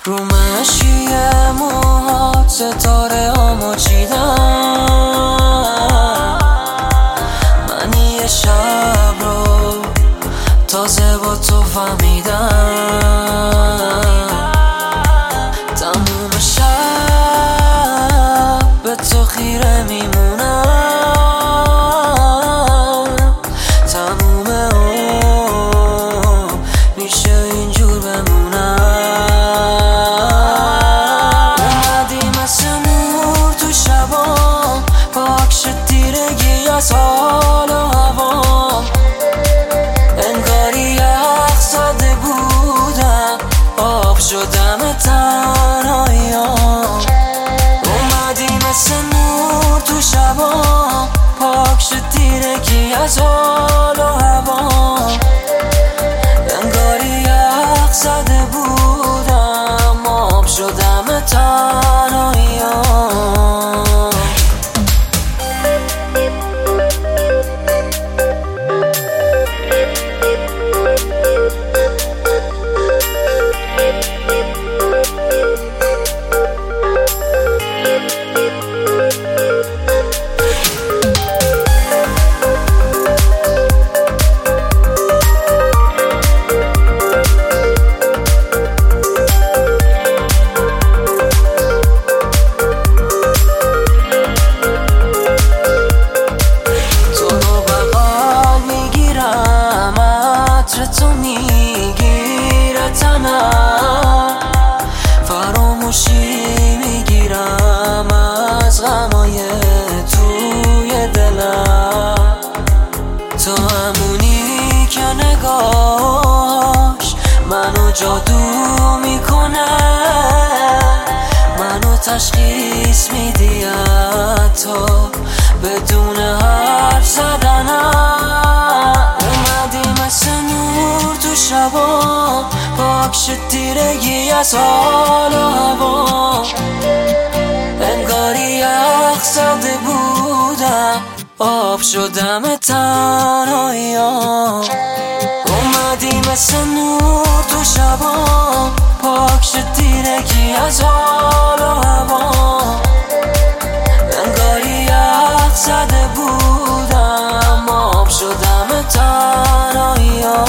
رو مشیه موهات ستاره هامو چیدم. من یه شب رو تازه با تو فهمیدم. تموم شب به تو خیره میمونم. تموم عمر میشه اینجور بمونم. اومدی مثل نور تو شبام، پاک شد تیرگی از حال و هوام. انگاری یخ زده بودم، آب شدم تنهاییام. اومدی مثل نور تو شبام، پاک شد تیرگی از حال و هوام. انگاری یخ زده بودم، آب شدم تنهاییام. تو میگیره تنم، فراموشی میگیرم از غمای توی دلم. تو همونی که نگاهش منو جادو میکنه، منو تشخیص میدی حتی بدون حرف زدنم. اومدی مثل نور تو شبام، پاک شد تیرگی از حال و هوام. انگاری یخ زده بودم، آب شدم تنهاییام. اومدی مثل نور تو شبام، پاک شد تیرگی از حال و هوام. انگاری یخ زده بودم، آب شدم تنهاییام.